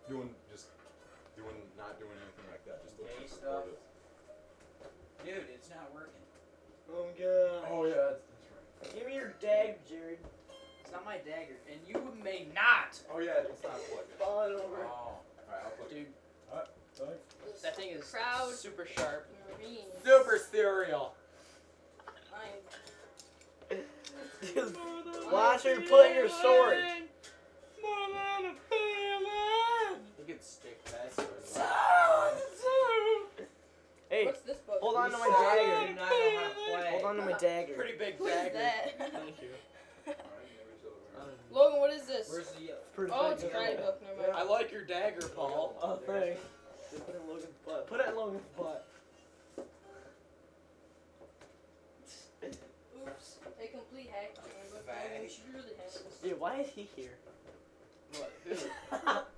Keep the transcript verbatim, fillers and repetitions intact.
doing just doing not doing anything like that. Just looking Gay for stuff. supportive. Dude, it's not working. Oh god. Oh yeah, that's, that's right. Give me your dag, Jared. It's not my dagger, and you may not. Oh yeah, it's not plugged in. Fall it over. Oh, Alright, I'll plug it. dude, Alright, thanks. that thing is Proud. super sharp. Marine. Super cereal. I'm Dude, watch her put your sword. You could stick that sword. Hey, What's this book? hold on to my You dagger. do not know how to play. Hold on to my dagger. Pretty big What is dagger. that? Thank you. Logan, what is this? Where's the? Oh, it's a Perspective. karate book. Never mind. I like your dagger, Paul. Oh, thanks. Just put it in Logan's butt. Put it in Logan's butt. Oops. A complete hack. But Logan, you should really have this. Dude, why is he here? What? Who?